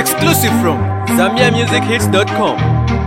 Exclusive from ZambiaMusicHits.com.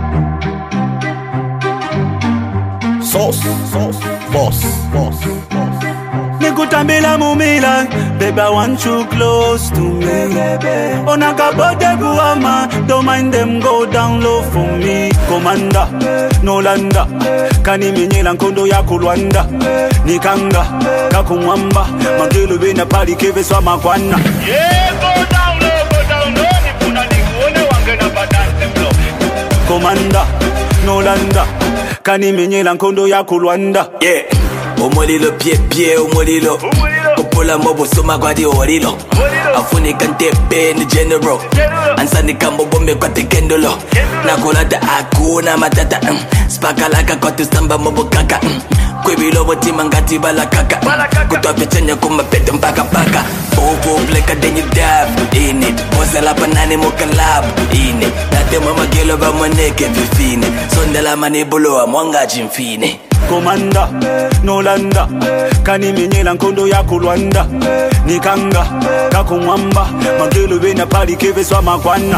Sauce, boss. Nikutambila mumila, baby I want you close to me. Onakabote guama, don't mind them go down low for me. Commander, Nolanda, kani minyela nkondo ya kulwanda. Nikanga, kakumwamba, magilu bina pali keve swa makwana. Yeah, go down low, nipuna nikuone wangena badante flow. Commander, Nolanda, kani minyela nkondo ya kulwanda. Yeah. Omolilo pie omolilo Kupola mobo soma kwa di orilo Afunika ntepe ni general Ansanika mobo me kwa te kendolo Nakulata akuna matata Spakalaka kwa tu samba mobo kaka Kwebilo boti mangati bala kaka Kutoa pichanya kumapete mpaka paka Ovo bleka then you dive in it Mozela panani moka lab in it Nate mama gelo ba mwaneke vifine Sondela manibulo wa mwanga jimfine Commander, Nolanda, kani minyela nkondo ya kulwanda. Nikanga, kakumwamba, magilu bina pali keve swa makwana.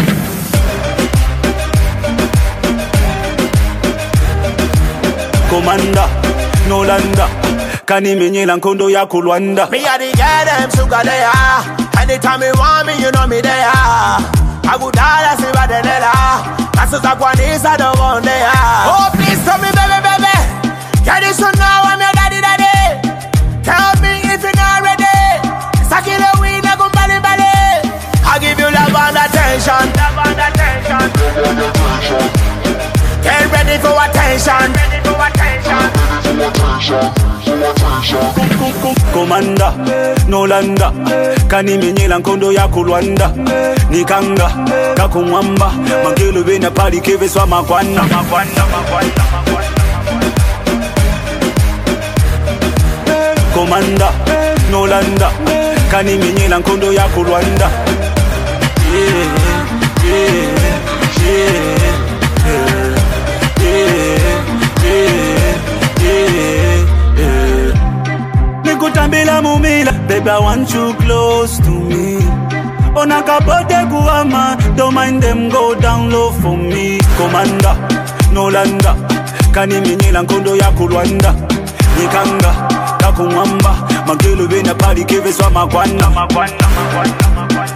Commander, Nolanda, kani minyela nkondo ya kulwanda. Me a the girl them sugar they are. Anytime you want me, you know me there. I go down see what they are. That's a Guanese, the one they are. Oh, please tell me, baby. Can you should know I'm your daddy? Tell me if you're not ready. Saki the weed, I go bali. I give you love and attention. Get ready for attention. Commander, Nolanda, kani minyela nkondo ya kulwanda. Nikanga, kakumwamba, magilu bina pali keve swa makwana. Commander, Nolanda, kani minyela nkondo ya kulwanda. Nikutambila mumila, baby I want you close to me. Onakabote guama, don't mind them go down low for me. Commander, Nolanda, kani minyela nkondo ya kulwanda. Nikanga, kakumwamba, magilu bina pali keve swa makwana.